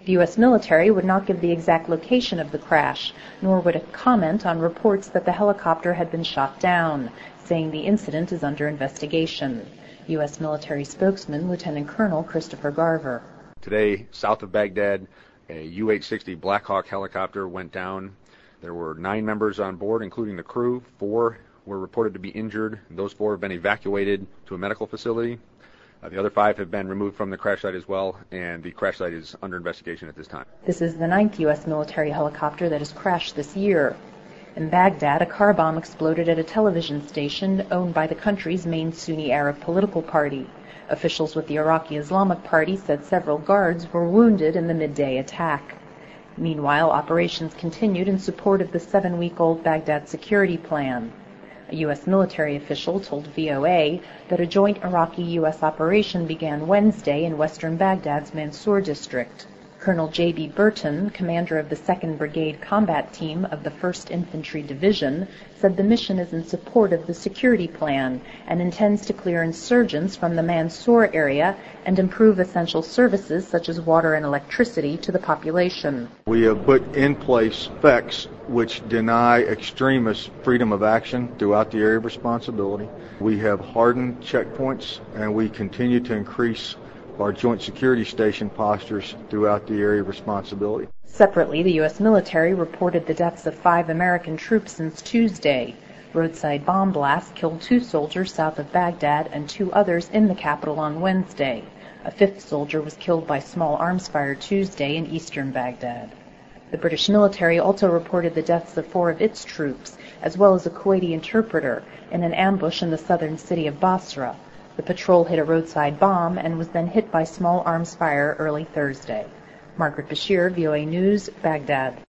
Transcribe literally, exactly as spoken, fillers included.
The U S military would not give the exact location of the crash, nor would it comment on reports that the helicopter had been shot down, saying the incident is under investigation. U S military spokesman Lieutenant Colonel Christopher Garver. Today, south of Baghdad, a U eight sixty Black Hawk helicopter went down. There were nine members on board, including the crew. Four were reported to be injured. Those four have been evacuated to a medical facility. Uh, the other five have been removed from the crash site as well, and the crash site is under investigation at this time. This is the ninth U S military helicopter that has crashed this year. In Baghdad, a car bomb exploded at a television station owned by the country's main Sunni Arab political party. Officials with the Iraqi Islamic Party said several guards were wounded in the midday attack. Meanwhile, operations continued in support of the seven-week-old Baghdad security plan. A U S military official told V O A that a joint Iraqi-U S operation began Wednesday in western Baghdad's Mansour district. Colonel J B Burton, commander of the second Brigade Combat Team of the first Infantry Division, said the mission is in support of the security plan and intends to clear insurgents from the Mansour area and improve essential services such as water and electricity to the population. We have put in place specs which deny extremists freedom of action throughout the area of responsibility. We have hardened checkpoints, and we continue to increase our joint security station postures throughout the area of responsibility. Separately, the U S military reported the deaths of five American troops since Tuesday. Roadside bomb blasts killed two soldiers south of Baghdad and two others in the capital on Wednesday. A fifth soldier was killed by small arms fire Tuesday in eastern Baghdad. The British military also reported the deaths of four of its troops, as well as a Kuwaiti interpreter, in an ambush in the southern city of Basra. The patrol hit a roadside bomb and was then hit by small arms fire early Thursday. Margaret Bashir, V O A News, Baghdad.